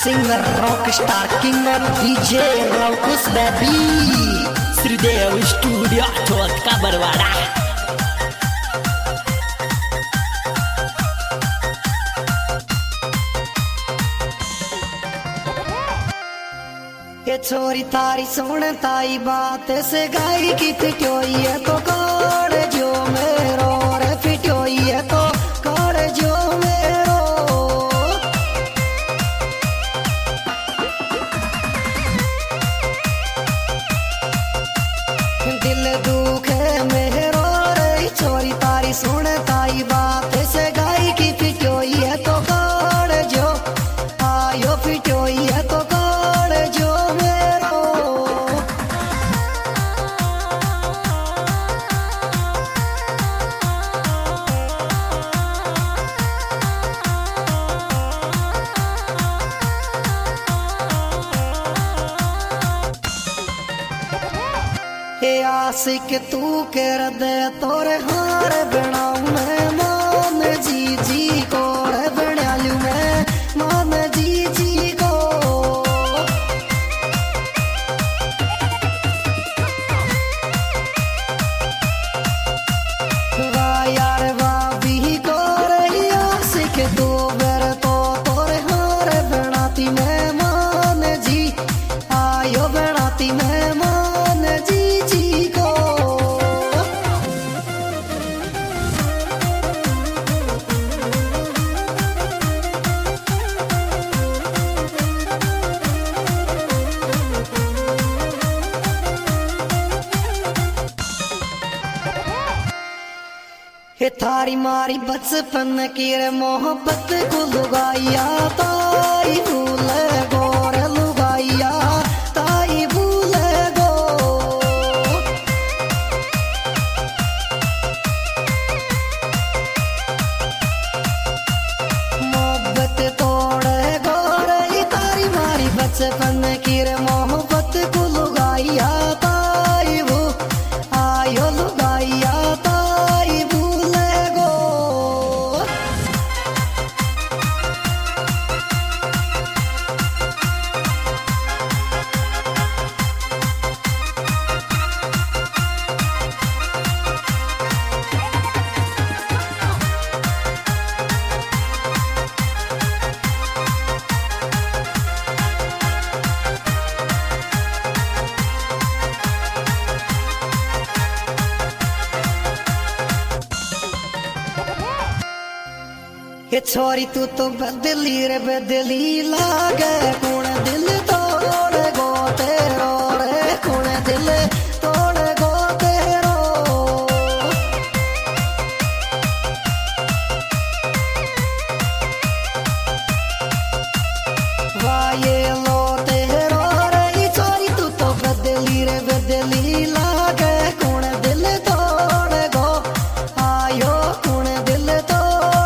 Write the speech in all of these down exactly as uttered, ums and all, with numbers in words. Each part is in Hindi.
Singer rock star king DJ Rockus baby Shridev studio Chauth ka Barwara. ये छोरी तारी सुन ताई बात से गाई की फिटोई है तो कोड़ जो मेरो रे फिटोई है तो कोड़ जो मेरो दिल दुखे मेरो रे छोरी तारी सुन ताई बात से गाई की फिटोई है तो कोड़ जो आयो फिटोई है तो कोड़ जो आशिक तू कर दे तोरे हार बनाऊ मैं मान जी जी को बना लू मैं मान जी जी को वाह यार वाह भी को रही आशिक तू बर तो तोरे हार बनाती मैं मान जी आयो बनाती मैं मान जी हे थारी मारी बचपन की रे मोहब्बत को लुगाइया ताई भूल गो रे लुगाइया ताई भूल गो मोहब्बत तोड़ गो रे तारी मारी बचपन की रे मोहब्बत को लुगाइया ताई भू आयो लुगाइया ये छोरी तू तो बदली रे बदली लागे कौन दिल तोड़ गो तेरो रे कौन दिल तोड़ गो तेरो वाह ये लो तेरो रे छोरी तू तो बदली रे बदली लागे कौन दिल तोड़ गो आयो कौन दिल तोड़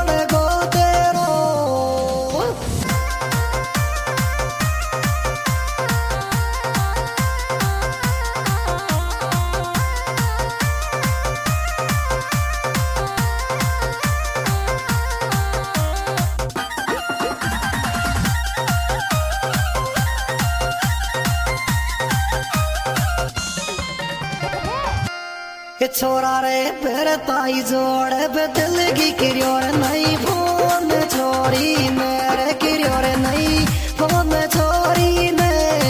छोरा रे फिर ताई जोड़ बदल की किरियोर नहीं फोन छोरी मेरे किरियोर नहीं फोन छोरी ने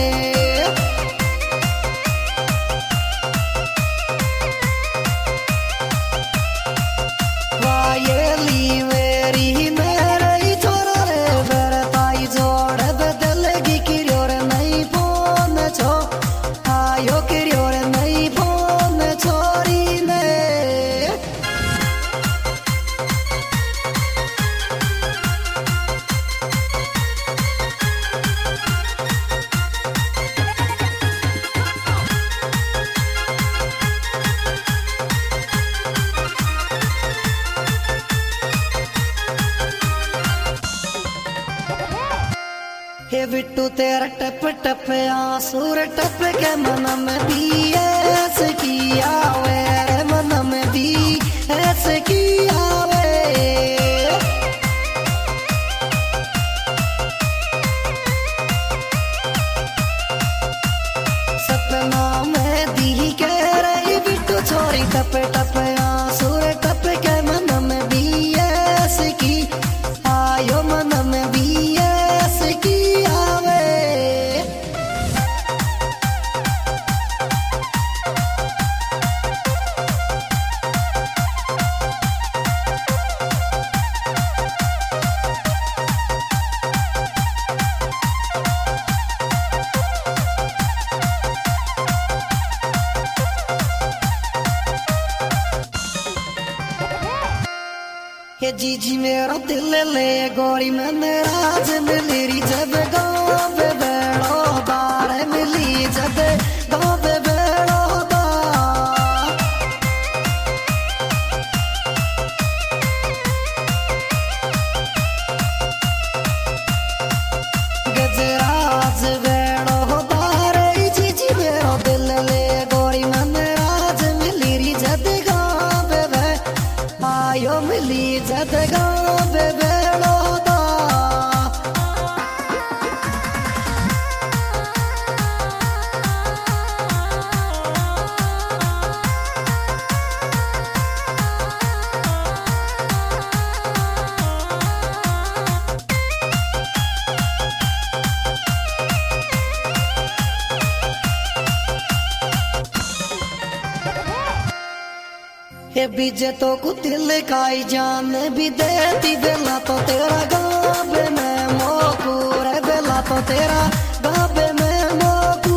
वाह ये ली मेरी मेरे छोरा रे फिर ताई जोड़ बदल की किरियोर नहीं फोन छो आयो किरियोर नहीं फोन छोरी हे बिट्टू तेरा टप टप आंसू टप के मन में भी ऐसे किया वे मन में भी ऐसे किया वे जीजी मेरा दिल ले गोरी मैंने राज मिली जब गाँव बेड़ो बार मिली जब गाँव बेड़ो बार गजराज बेड़ो बार जीजी मेरा दिल ले गोरी मैंने राज मिली जब गाँव बे आयो मिली जब गाँव बेड़ो दा ये बीजे तो को दिल काई जान भी देती बेला तो तेरा गाँव में मोकू रे बेला तो तेरा गाँव में मोकू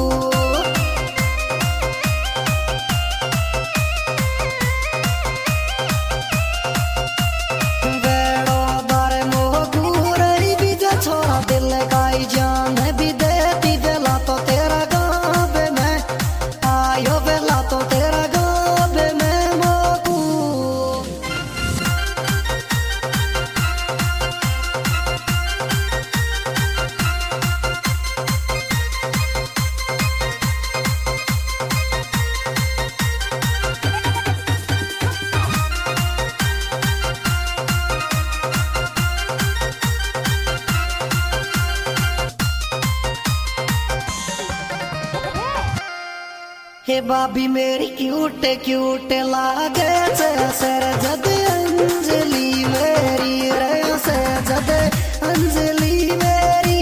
बेड़ो बारे मोकू रे बीजे छोरा दिल काई जान भी देती बेला तो तेरा गाँव में आयो बेला तो तेरा हे बाबी मेरी क्यूट क्यूट लागे से सर जद अंजलि मेरी रे से जद अंजलि मेरी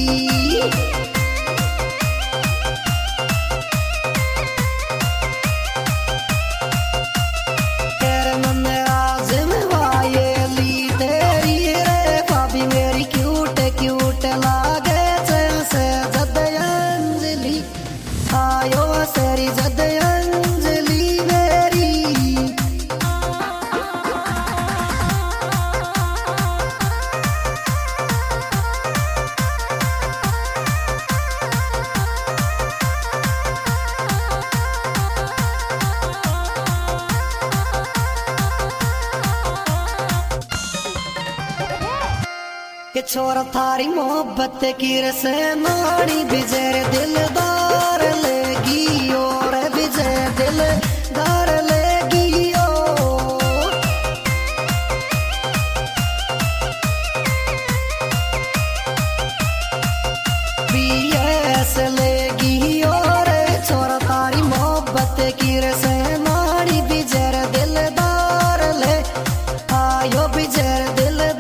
तेरे मन राज में वायली तेरी रे बाबी मेरी क्यूट क्यूट लागे से से जद अंजलि आयो सेरी जद अंजलि मेरी ये छोरा थारी मोहब्बत की रसे नाड़ी बिजर दिलदार लेगी और बिजर दिलदार लेगी ओ बीएस लेगी और छोरा थारी मोहब्बत की रसे नाड़ी बिजर दिलदार ले आयो बिजर दिलदार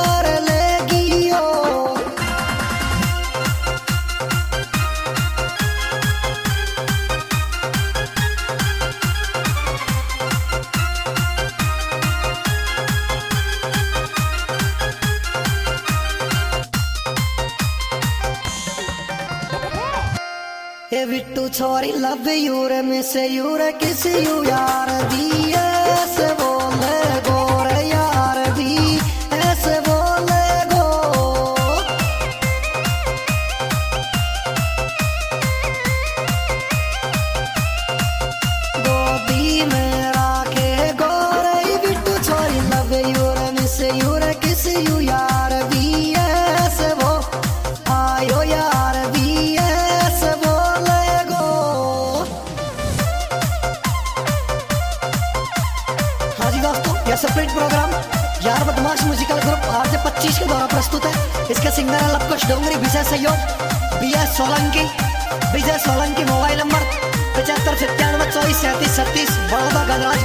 हे विट्टू छोरी love your miss your kiss you यार दी ऐसे बोले गोर यार भी ऐसे बोले गो गोदी में राखे गोर विट्टू छोरी love your miss your kiss you यार भी ऐसे वो आयो यार भी ऐसे सेपरेट प्रोग्राम यार बदमाश म्यूजिकल ग्रुप आरजे पच्चीस के द्वारा प्रस्तुत है। इसके सिंगर है लवकुश डोंगरी विजय सहयोग B S Solanki Vijay Solanki mobile number पचहत्तर सत्तानवे चौबीस सैंतीस छत्तीस बड़ौदा गजराज